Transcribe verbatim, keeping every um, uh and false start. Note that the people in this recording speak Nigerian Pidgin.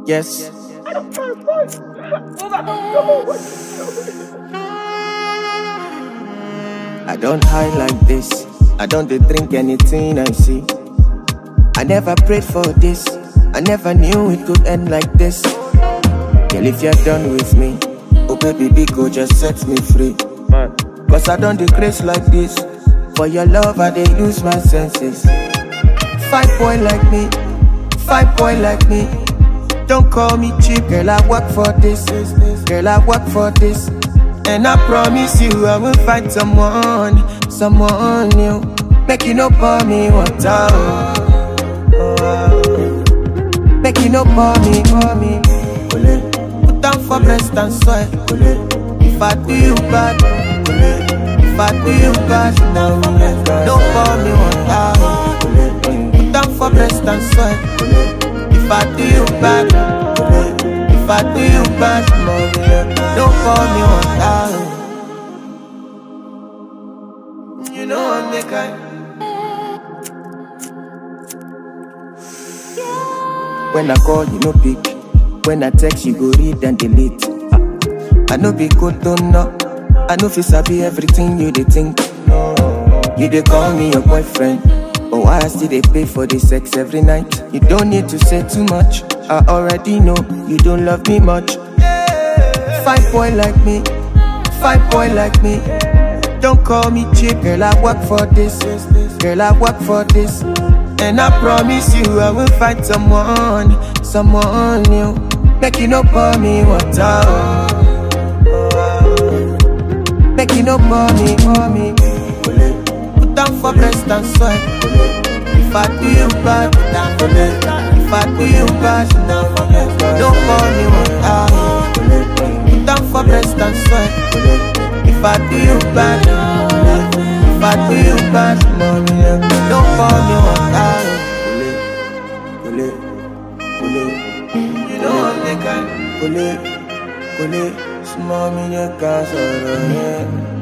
Yes. I don't hide like this. I don't dey drink anything I see. I never prayed for this. I never knew it could end like this. Girl, if you're done with me, oh baby, big go just set me free. Cause I don't decrease like this. For your love, I dey lose my senses. Fine boy like me, fine boy like me. Don't call me cheap, girl, I work for this. Girl, I work for this. And I promise you I will find someone, someone new. Make you no pour me water. Make you no pour me, pour me. Put down for breast and soil. If I do you bad, if I do you bad, no, don't pour me water. Put down for breast and soil. If I do you bad, if I do you bad, don't pour me water. You know I'm the kind. When I call, you no pick. When I text, you go read and delete. I know be good, don't know. I know fi sabi everything you dey think. You dey call me your boyfriend, but why I still dey pay for the sex every night? You don't need to say too much. I already know you don't love me much. Fine boy like me, fine boy like me. Don't call me cheap, girl, I work for this. Girl, I work for this. And I promise you I will find someone, someone new. Make you no pour me water. Make you no pour me, pour me. Put down for breast and soil. If I do you bad, if I do you bad, don't pour me water. Put down for breast and soil. If I do you bad, if I do you bad, don't pour me water. You know I'm the kind. Kole, kole, small me, you can't